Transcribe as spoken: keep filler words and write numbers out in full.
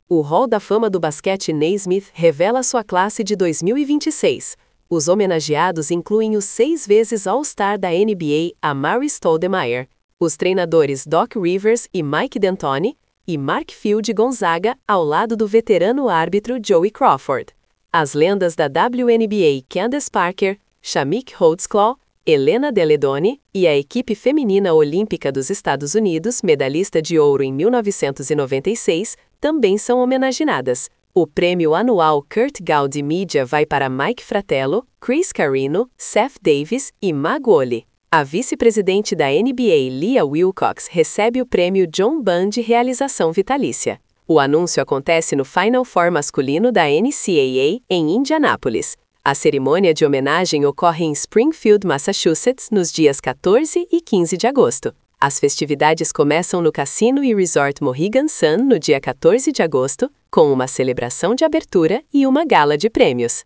O Hall da Fama do Basquete Naismith revela sua classe de dois mil e vinte e seis. Os homenageados incluem o seis vezes All-Star da N B A, Amar'e Stoudemire, os treinadores Doc Rivers e Mike D'Antoni, e Mark Few de Gonzaga, ao lado do veterano árbitro Joey Crawford. As lendas da W N B A Candace Parker, Shameik Holdsclaw, Elena Delle Donne e a equipe feminina olímpica dos Estados Unidos, medalhista de ouro em mil novecentos e noventa e seis, também são homenageadas. O prêmio anual Kurt Gowdy Media vai para Mike Fratello, Chris Carrino, Seth Davis e Mag Wolley. A vice-presidente da N B A, Leah Wilcox, recebe o prêmio John Bunn de realização vitalícia. O anúncio acontece no Final Four masculino da N C A A em Indianápolis. A cerimônia de homenagem ocorre em Springfield, Massachusetts, nos dias quatorze e quinze de agosto. As festividades começam no Cassino e Resort Mohegan Sun no dia quatorze de agosto, com uma celebração de abertura e uma gala de prêmios.